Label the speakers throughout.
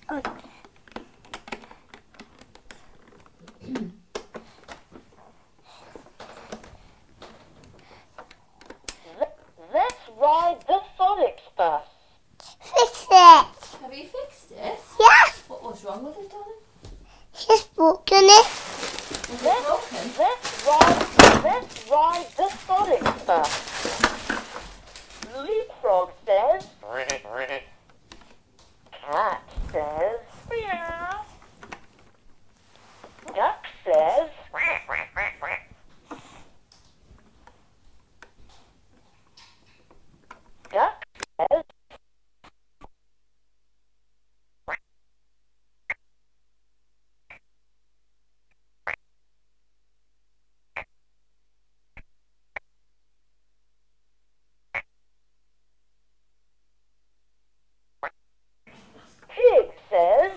Speaker 1: Let's ride the Phonics bus.
Speaker 2: Fix it.
Speaker 3: Have you fixed it?
Speaker 2: Yes.
Speaker 3: What was wrong with it, darling?
Speaker 2: She's broken it.
Speaker 3: Was it broken?
Speaker 1: Let's ride the Phonics bus. Leapfrog says. Cat says. Meow. Duck says. Duck says. Pig says.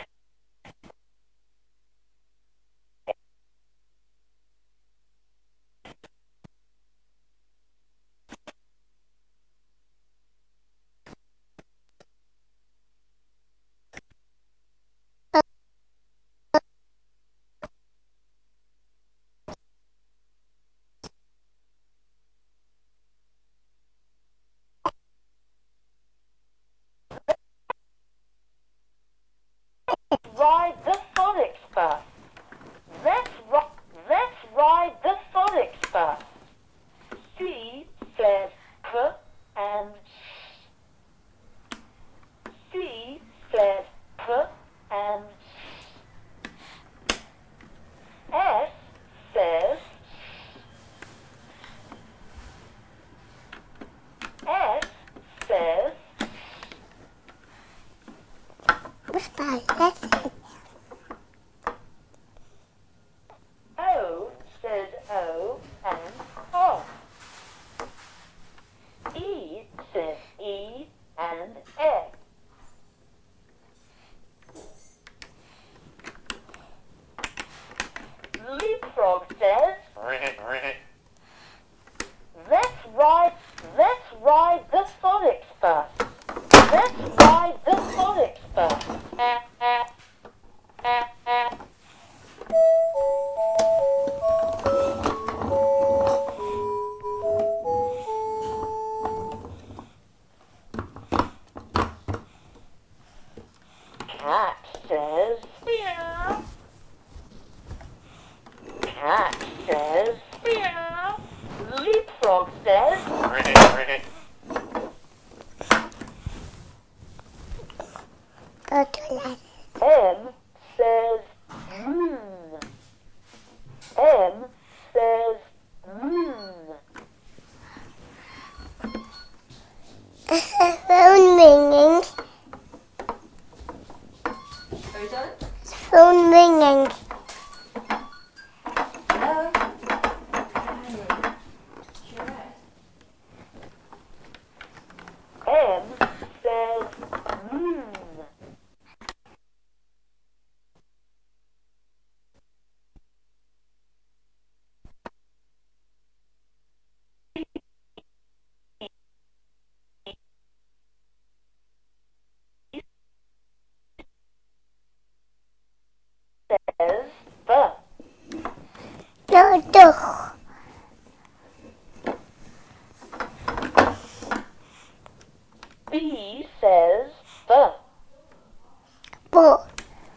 Speaker 1: Ride the Phonics bus. Let's ride the Phonics bus. C says K and C says K and S says S says
Speaker 2: What's that?
Speaker 1: O says O and O. E says E and E. Leapfrog says, let's ride the Phonics bus. Let's ride the Phonics bus. Cat says, meow. Cat says, meow. Leapfrog says,
Speaker 2: Go to life.
Speaker 1: M says, M says,
Speaker 2: Is the phone ringing?
Speaker 3: Sorry, darling?
Speaker 2: Is the phone ringing?
Speaker 3: Hello? Sure.
Speaker 1: M says, says,
Speaker 2: No, no.
Speaker 1: B says,
Speaker 2: But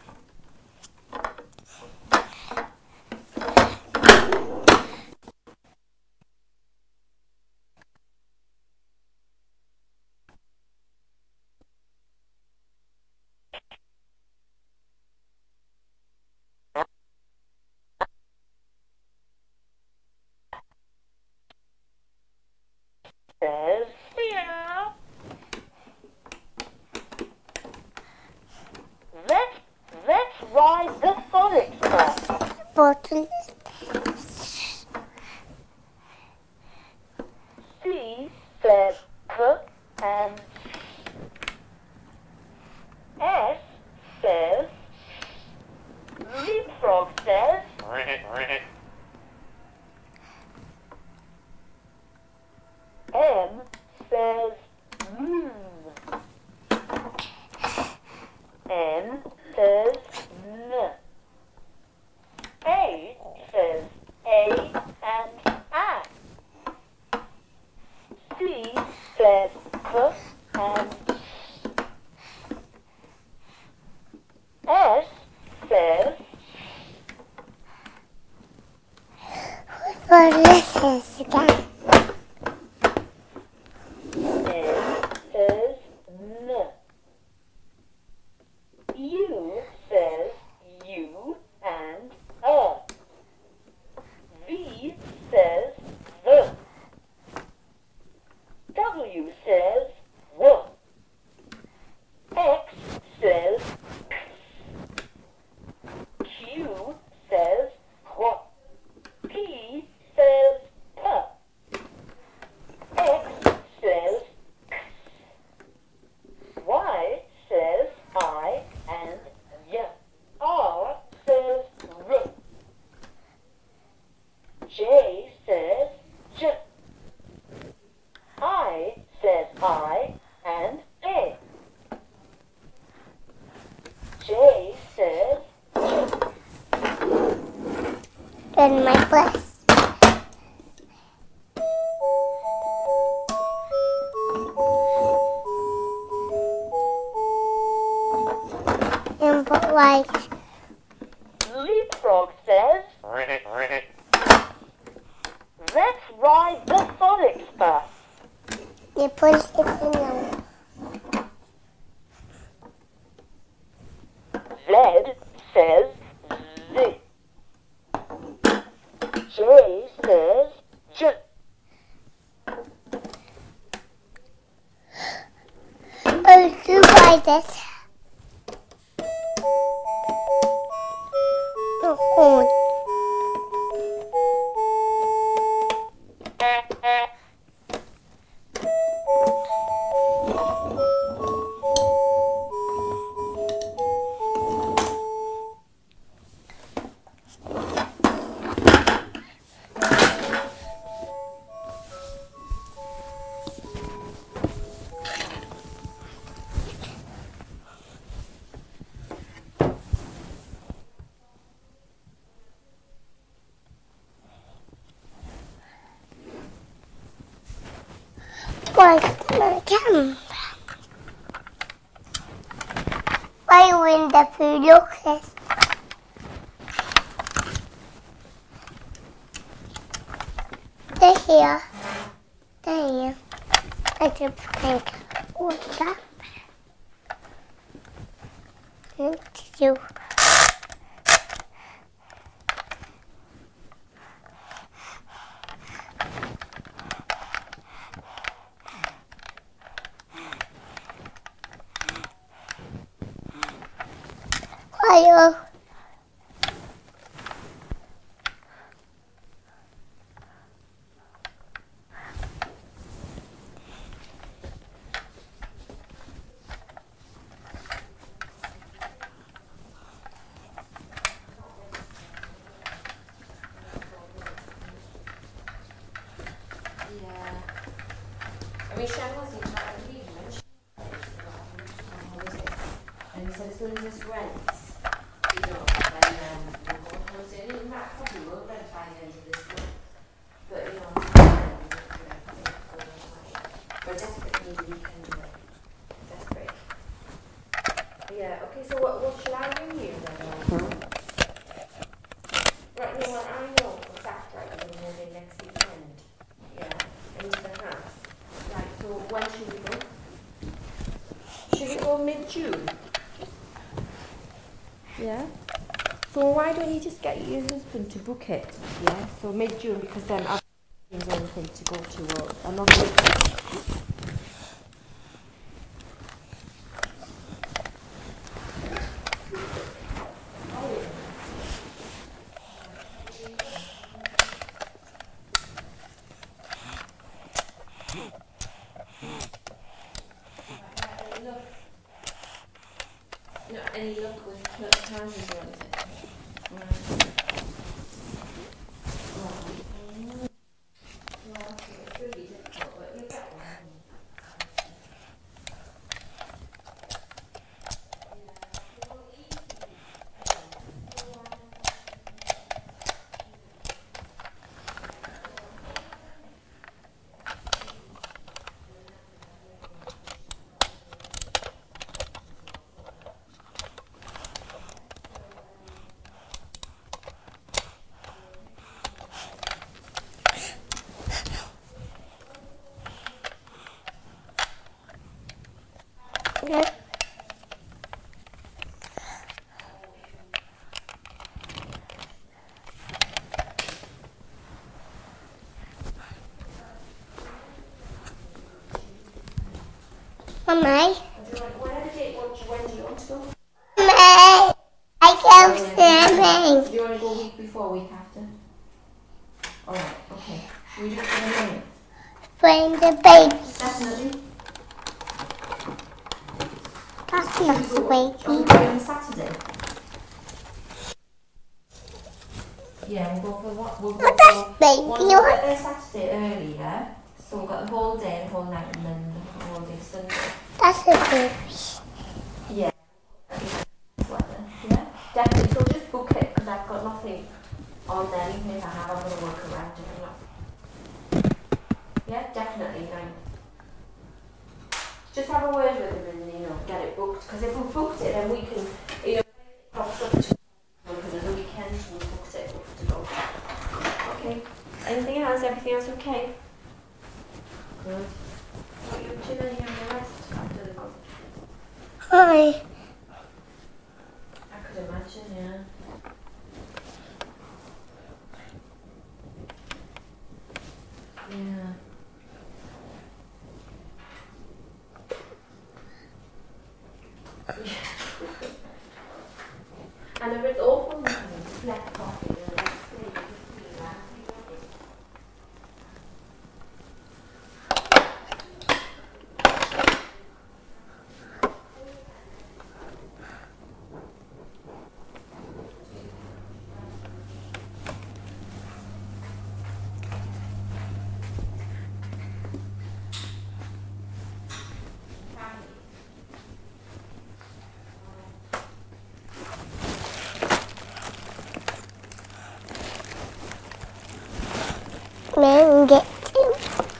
Speaker 1: says, meow. Let's ride the Phonics bus.
Speaker 2: bottle.
Speaker 1: C says K and S says, Leapfrog says, M says, N N says N. A says A and I. C says K and S says
Speaker 2: What is this again?
Speaker 1: N says N. U says U and V says the. W says W. X says X. Q says Qu. P says P. X says X. Y says I and Y. R says R. J says J. I says I and A. J says J.
Speaker 2: Then my place. And put like
Speaker 1: Leapfrog says, let's ride the phonics bus.
Speaker 2: you put it in the
Speaker 1: Z says Z. J says J.
Speaker 2: Oh, you buy this. Oh, where's my camera? Why are you in the food office? They're here. They're here. I just think water. Thank you. Hello.
Speaker 3: Yeah. I mean, Shan wasn't trying to leave when she and he said, as soon as this rents, you know, then we'll go on holiday. And it might probably will rent by the end of this month. But, you know, we're desperate need a weekend away. Desperate. Yeah, okay, so what shall I ring you then? Right, no, well, I know for a fact, right, you're moving next weekend. Yeah, into the house. Right, so when should we go? Should we go mid-June? Yeah? So why don't you just get your husband to book it? Yeah? So mid-June, because then I've got anything to go to or another weekend. Any luck with houses or anything? Well, it's really difficult, but you'll get one.
Speaker 2: Mummy.
Speaker 3: Whatever date, when do you want to go?
Speaker 2: Mummy, I go swimming.
Speaker 3: Do you want to go week before, week after? Alright, okay. Should we do it for the minute?
Speaker 2: Bring the baby.
Speaker 3: Definitely.
Speaker 2: That's not the
Speaker 3: Are we
Speaker 2: baby.
Speaker 3: going on Saturday? Yeah, we'll go for what? We'll go
Speaker 2: What does
Speaker 3: for
Speaker 2: baby
Speaker 3: one. We'll
Speaker 2: want?
Speaker 3: get there Saturday early, yeah? So we've got the whole day, the whole night, and then the whole day Sunday.
Speaker 2: That's a baby.
Speaker 3: Yeah. Weather, yeah? Definitely. So just book it, because I've got nothing on there. Even if I have, I'm going to work around it. Yeah, definitely. Just have a word with them and, get it booked. Because if we've booked it, then we can, if it pops up to because of the weekend, we booked it to go. Okay. Anything else? Everything else okay? Good. What are you up to then? You having a rest after the concert?
Speaker 2: Hi.
Speaker 3: I could imagine, yeah. Yeah. And if it's awful, black coffee,
Speaker 2: Man, get him.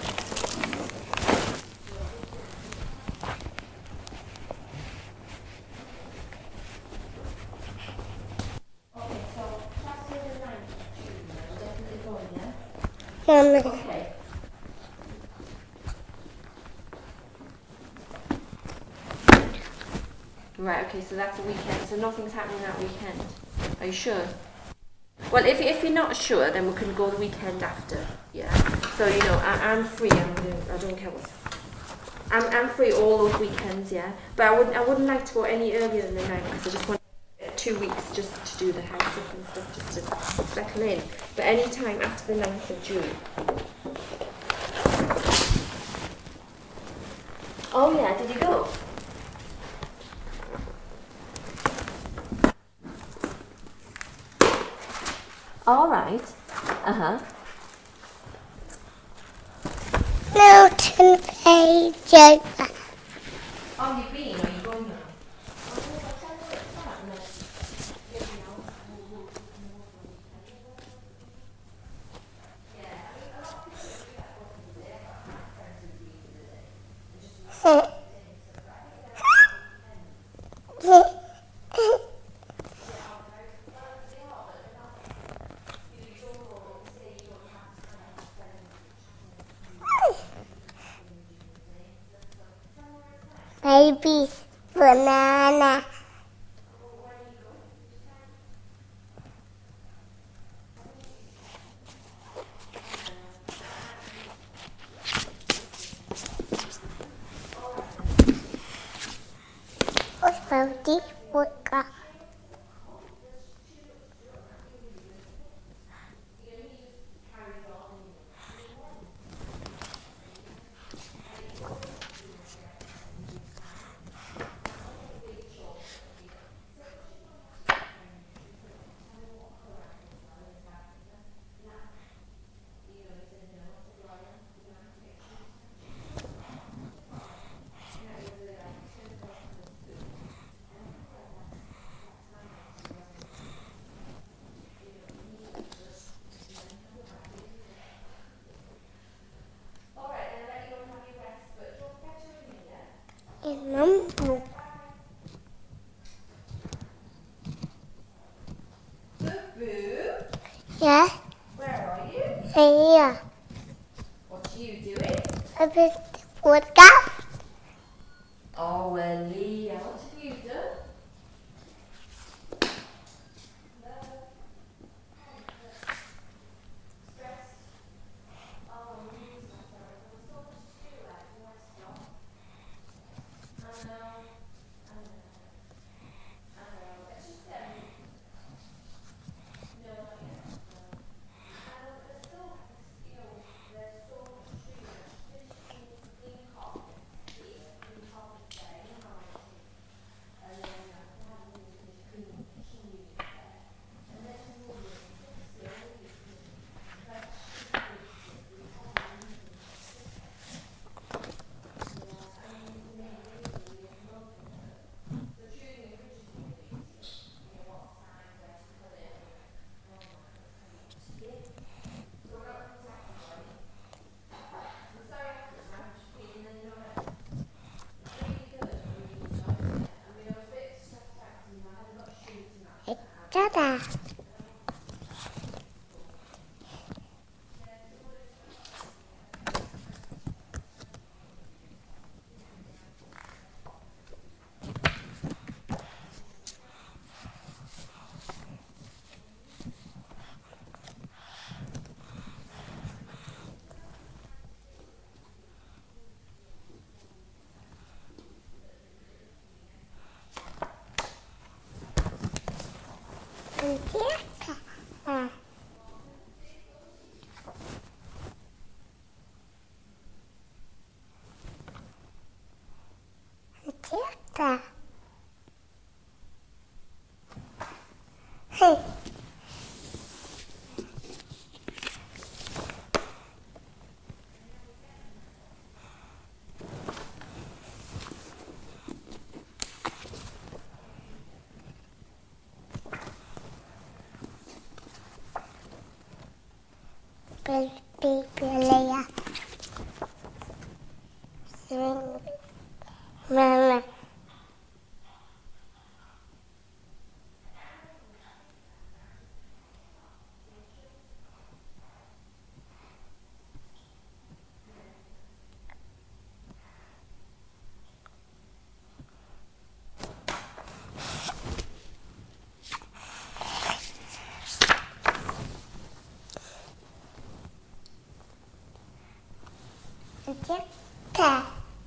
Speaker 3: Okay, so Saturday the 9th of June, I'm definitely going, yeah?
Speaker 2: Mummy.
Speaker 3: Okay. Right, okay, so that's a weekend, so nothing's happening that weekend. Are you sure? Well, if you're not sure, then we can go the weekend after, yeah? So, I'm free, I don't care what. I'm free all those weekends, yeah? But I wouldn't like to go any earlier than the 9th, because I just want 2 weeks just to do the house up and stuff, just to settle in. But any time after the 9th of June. Oh yeah, did you go? All right. Uh-huh.
Speaker 2: Milton Pages.
Speaker 3: Oh, you've been, or are you going now?
Speaker 2: Baby's banana. What's this book? Number.
Speaker 3: Boo,
Speaker 2: Yeah,
Speaker 3: where are you?
Speaker 2: here.
Speaker 3: What are you doing?
Speaker 2: A bit what that?
Speaker 3: Oh, well, Leah, what have you done?
Speaker 2: Ta-da. Hey. Baby Leia. Mama. Ta.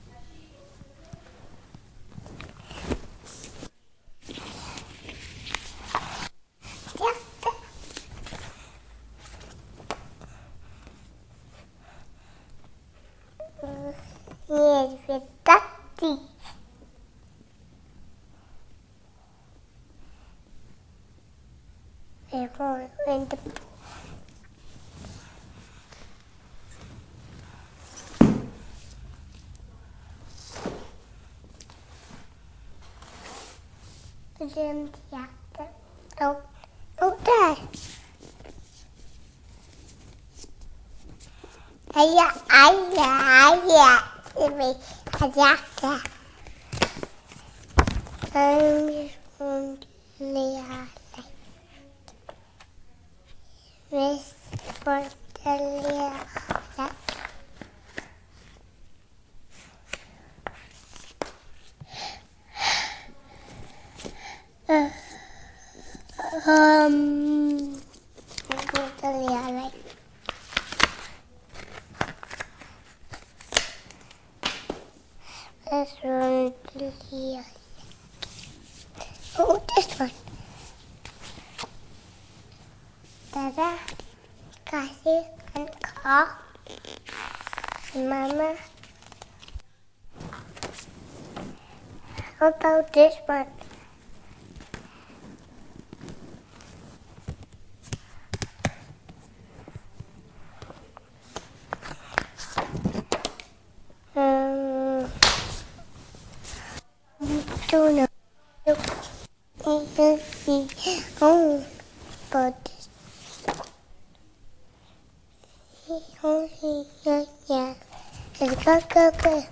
Speaker 2: Niente, tatti. E poi vende. Gentiate. Oh, oh, dai. Aia, aia, aia. Deve agiata. Rispondeale. Rispondeale. Rispondeale. Rispondeale. Oh, this one. Dada, kasih and car. Mama. How about this one? Don't know. Oh, but yeah. It's go.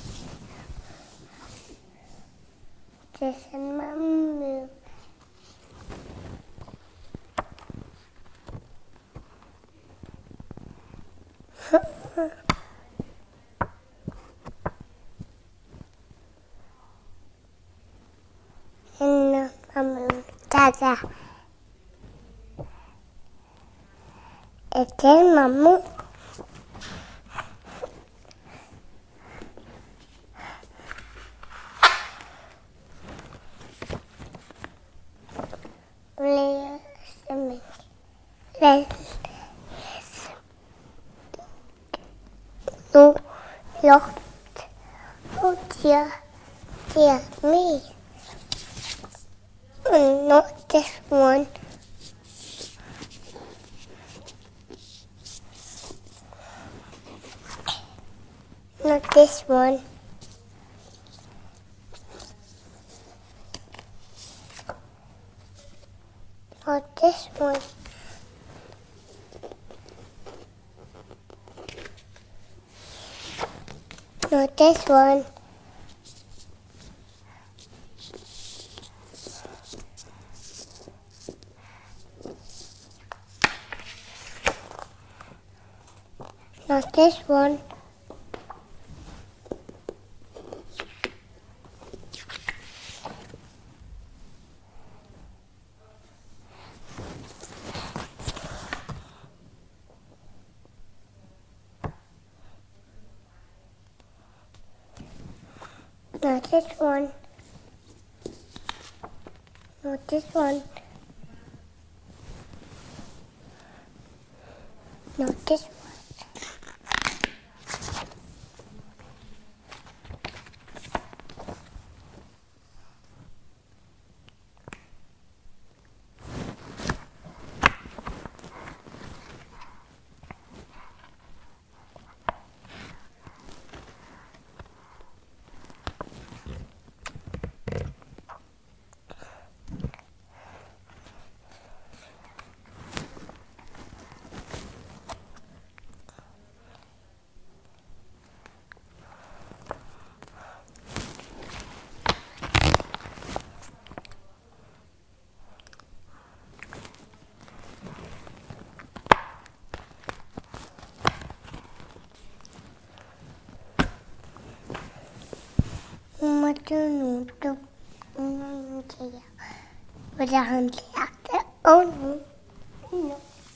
Speaker 2: This is my move. And Dada. It's in my move. No, locked. Oh dear, me. Not this one. Not this one. Not this one. Not this one. Not this one. Not this one. Not this one. Not this one. Oh no. No.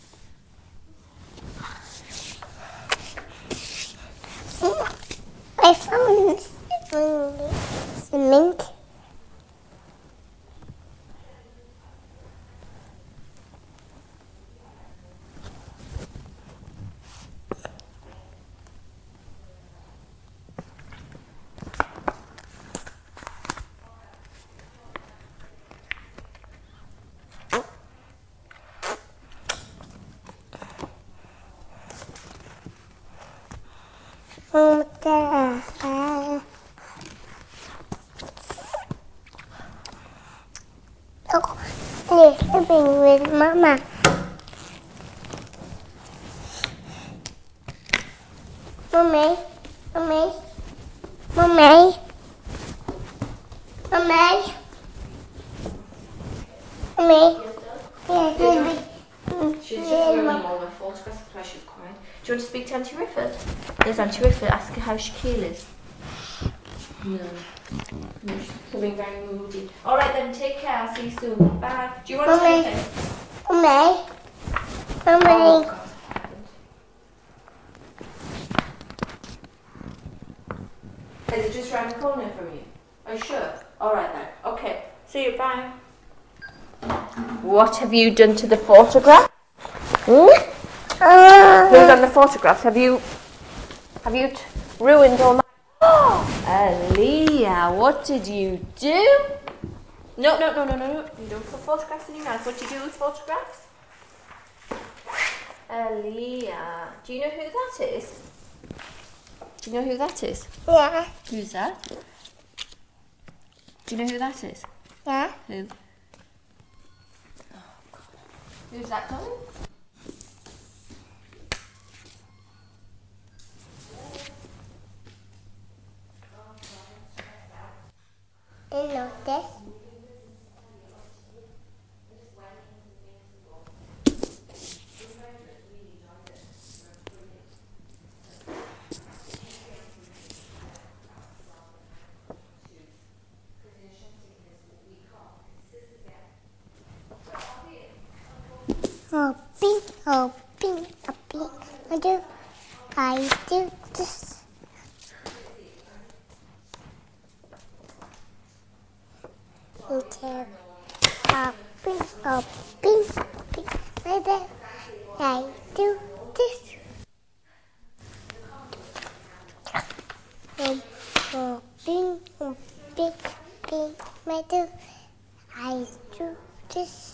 Speaker 2: I found cement. Oh, they're sleeping with Mama. Mommy, Mommy, Mommy, Mommy, Mommy.
Speaker 3: She's just ruining all my photographs, that's why she's crying. Do you want to speak to Auntie Rifford? There's Auntie Rifford, ask her how Shaquille is. No. No, she's becoming very moody. Alright then, take care, I'll see you soon. Bye. Do you want to say anything?
Speaker 2: Mommy, Mommy.
Speaker 3: Oh, God. Is it just round the corner from you? Are you sure? Alright then. Okay. See you, bye. What have you done to the photograph? Who's on the photographs? Have you ruined all my... Oh, Aaliyah, what did you do? No. You don't put photographs in your mouth. What do you do with photographs? Aaliyah, do you know who that is? Do you know who that is?
Speaker 2: Yeah.
Speaker 3: Who's that? Do you know who that is?
Speaker 2: Yeah.
Speaker 3: Who? Oh, God. Who's that, darling?
Speaker 2: I know this. Hopping. I do this. Okay. Hopping. I do this. Hopping. I do this.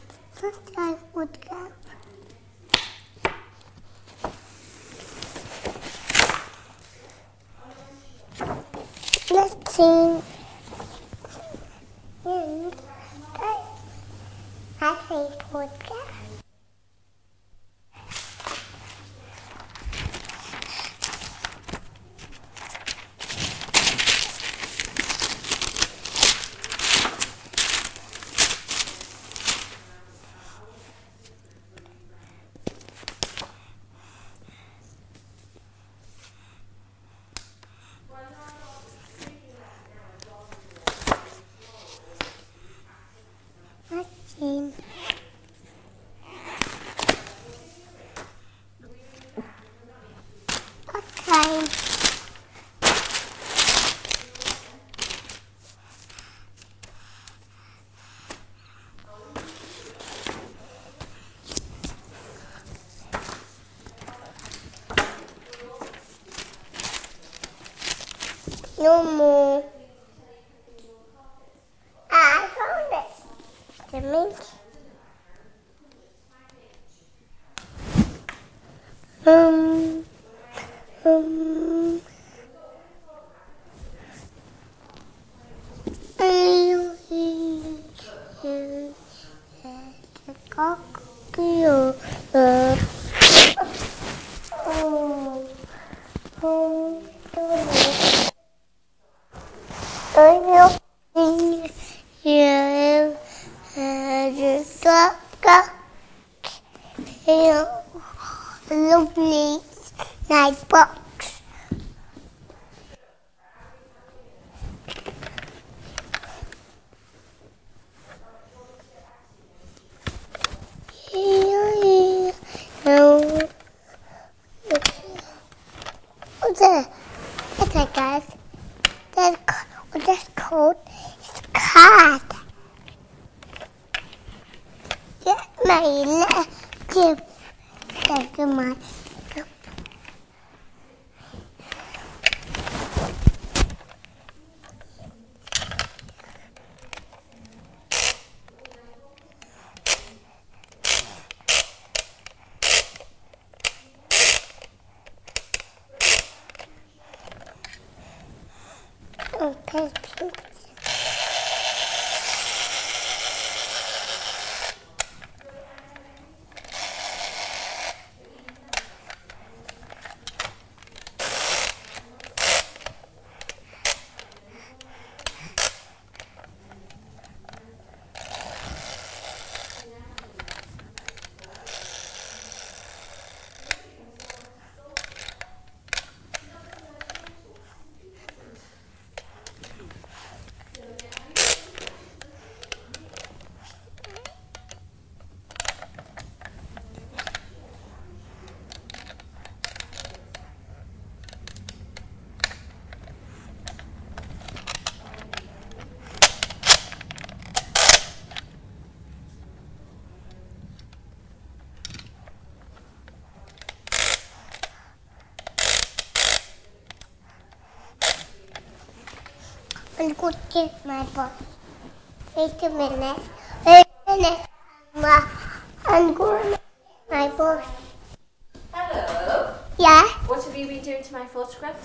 Speaker 2: First I would go. And I say vodka. Machine. Okay. No more. I found it. The mint. Um. Lovely night box. Okay, guys. That's called card. Get my gift. Thank you, my. Okay. I'm going to get my boss. Wait a minute. Wait a minute. I'm going to get my boss.
Speaker 3: Hello.
Speaker 2: Yeah?
Speaker 3: What have you been doing to my photographs?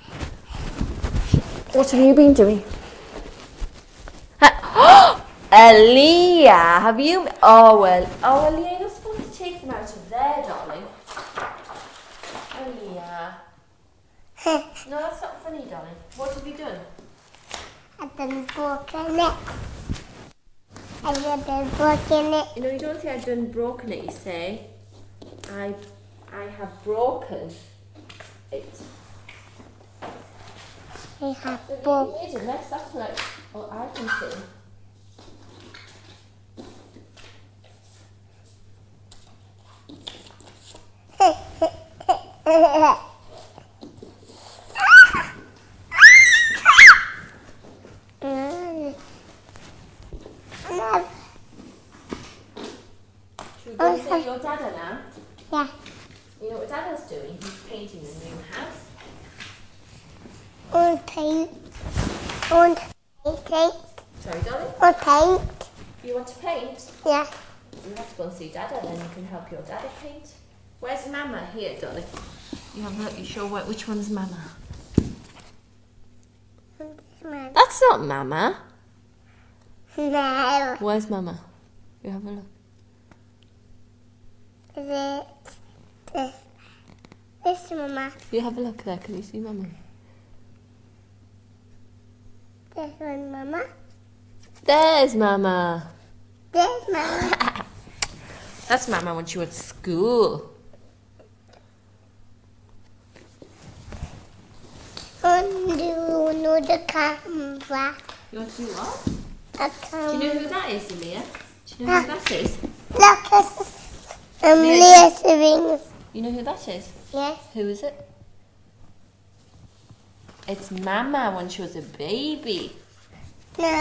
Speaker 3: What have you been doing? Aaliyah, have you? Oh well, Aaliyah, you're supposed to take them out of there, darling. Aaliyah. No, that's not funny, darling. What have you done?
Speaker 2: I've done broken it. I've done broken it.
Speaker 3: You know, you don't say I've done broken it, you say I have broken it.
Speaker 2: I have
Speaker 3: So
Speaker 2: broken
Speaker 3: you made a mess, that's like what I can see. Should we go and see your dada now?
Speaker 2: Yeah.
Speaker 3: You know what Dada's doing? He's painting the new house.
Speaker 2: And paint. And paint.
Speaker 3: Sorry, darling?
Speaker 2: And paint.
Speaker 3: You want to paint?
Speaker 2: Yeah.
Speaker 3: You have to go and see Dada, then you can help your Dada paint. Where's Mama? Here, darling. You have look, you show which one's Mama. That's not Mama.
Speaker 2: No.
Speaker 3: Where's Mama? You have a look.
Speaker 2: This, Mama.
Speaker 3: You have a look there. Can you see Mama?
Speaker 2: This one, Mama.
Speaker 3: There's Mama.
Speaker 2: This, Mama.
Speaker 3: That's Mama when she went to school.
Speaker 2: Undo the camera.
Speaker 3: You want to do what?
Speaker 2: A
Speaker 3: Do you know who that is, Leah? Do you know who that is?
Speaker 2: Look at Leah's ring.
Speaker 3: You know who that is?
Speaker 2: Yes.
Speaker 3: Who is it? It's Mama when she was a baby.
Speaker 2: No.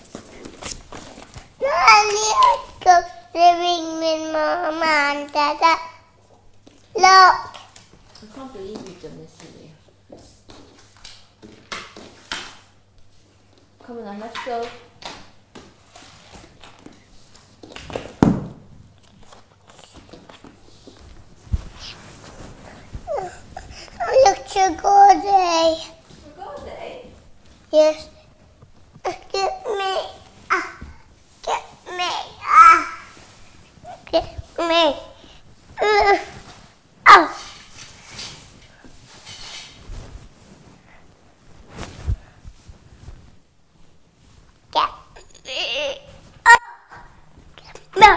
Speaker 2: No, Leah goes living with Mama and Dada. Look.
Speaker 3: I can't believe you've done this, Leah. Come on then, let's go.
Speaker 2: Look, Chagode.
Speaker 3: Chagode?
Speaker 2: Yes. Get me. Get me. Get me. Oh. Get me. No.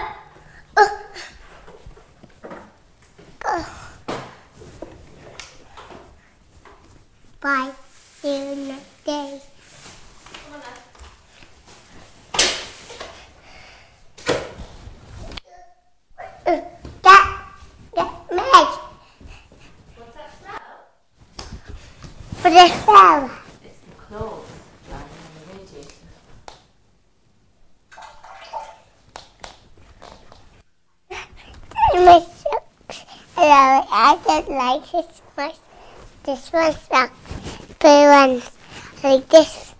Speaker 2: Bye. See you next day.
Speaker 3: Come on then.
Speaker 2: Get me.
Speaker 3: What's that smell?
Speaker 2: For the cell.
Speaker 3: It's the clothes lying on the radiator.
Speaker 2: My socks. Hello, I don't like this one. This one sucks. Blue ones like this.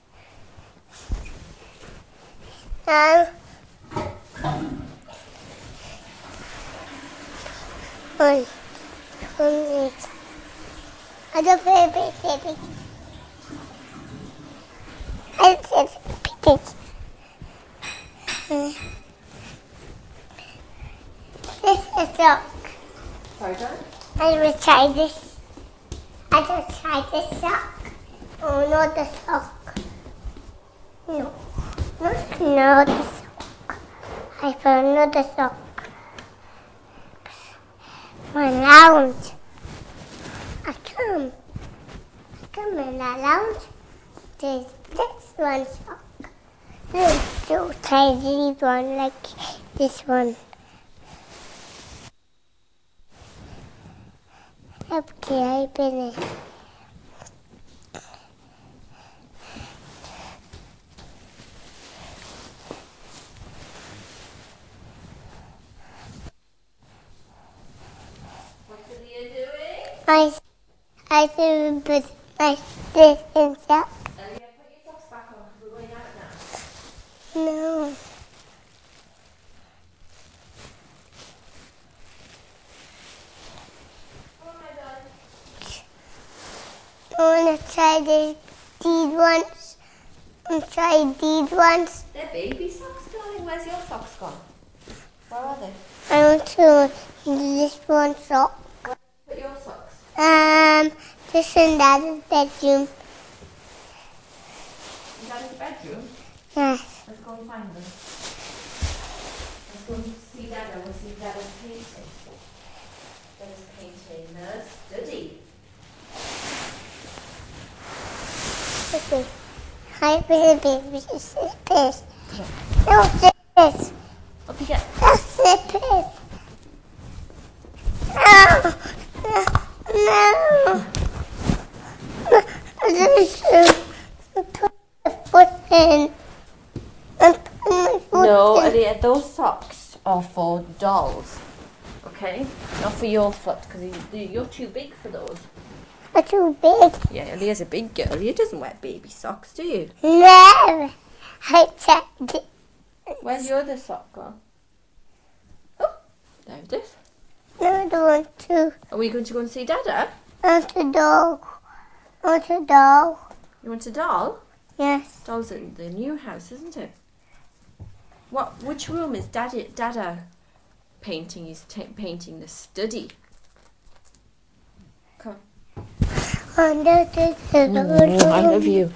Speaker 2: One. Other baby. I said pigeons. This is a sock.
Speaker 3: Pardon?
Speaker 2: I will try this. I just tried this sock. Oh, not the sock. No, not the sock. I found another sock. My lounge. I come in the lounge. There's this one sock. There's two tiny one like this one. Okay, open it.
Speaker 3: What's Leah doing?
Speaker 2: I do put my this in sock.
Speaker 3: Leah, put your socks back on because we're going out now.
Speaker 2: No.
Speaker 3: Come on, my darling.
Speaker 2: I want to try these ones. Try these ones.
Speaker 3: They're baby socks, darling. Where's your socks gone? Where are they?
Speaker 2: I want to this one sock.
Speaker 3: Put your socks.
Speaker 2: This in Dad's bedroom.
Speaker 3: In Daddy's bedroom?
Speaker 2: Yes.
Speaker 3: Let's go and find them. Let's go and see Dada. We'll see Dada's painting. Dada's painting the study.
Speaker 2: Okay. Hi, baby. This is this. No, this.
Speaker 3: Up you get.
Speaker 2: That's this. No. No. Put the foot in.
Speaker 3: No, Aliyah, those socks are for dolls. Okay? Not for your foot, because you're too big for those.
Speaker 2: They're too big.
Speaker 3: Yeah, Aliyah's a big girl. Aliyah doesn't wear baby socks, do you?
Speaker 2: No. I checked it.
Speaker 3: Where's your other sock gone? Oh, there it is.
Speaker 2: No, I don't want to.
Speaker 3: Are we going to go and see Dada?
Speaker 2: I want a dog. I want a doll.
Speaker 3: You want a doll?
Speaker 2: Yes.
Speaker 3: Doll's in the new house, isn't it? Which room is Dada painting? He's painting the study. Come.
Speaker 2: I
Speaker 3: love you.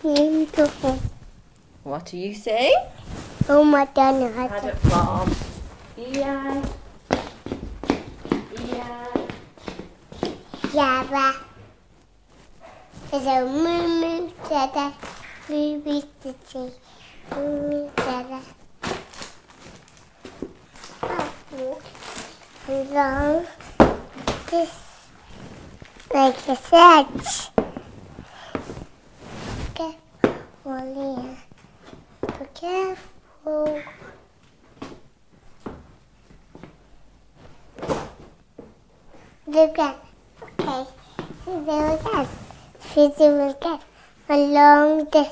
Speaker 3: What do you say?
Speaker 2: Oh my God!
Speaker 3: Dada farm. Yeah.
Speaker 2: Java. There's a moo Dada. Moo city. Moo Dada. Along this, like I said. Careful, Leah. Be careful. Look at. Okay. See there again. See there again. Along this.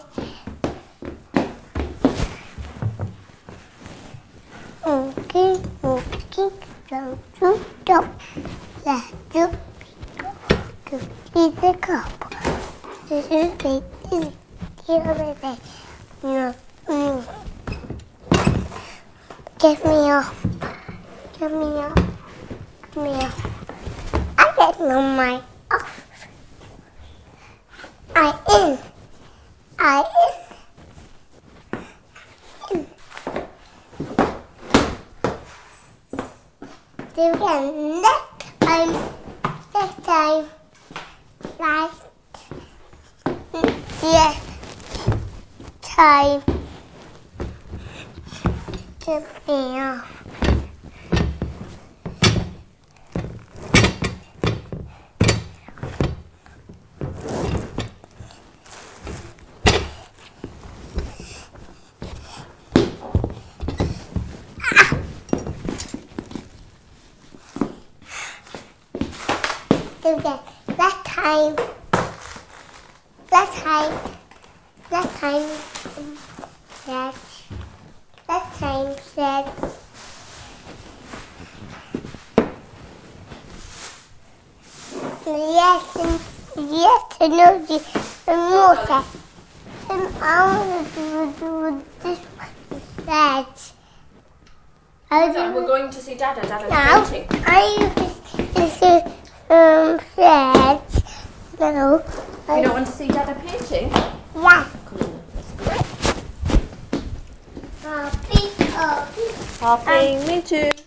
Speaker 2: Okay. Don't let's do to see the cup. This is the other day. No. Get me off. Get me off. Get me off. I get no my off. I in. Do it again. Next time. Right. Yes. Time. Get me off. Again. Last time said yes and no and more said and I want to do this one said
Speaker 3: We're going to see Dada
Speaker 2: now
Speaker 3: painting.
Speaker 2: I said no.
Speaker 3: You don't want to see Dada painting?
Speaker 2: Yeah.
Speaker 3: Come on, let's go.
Speaker 2: Happy.
Speaker 3: Happy, me too.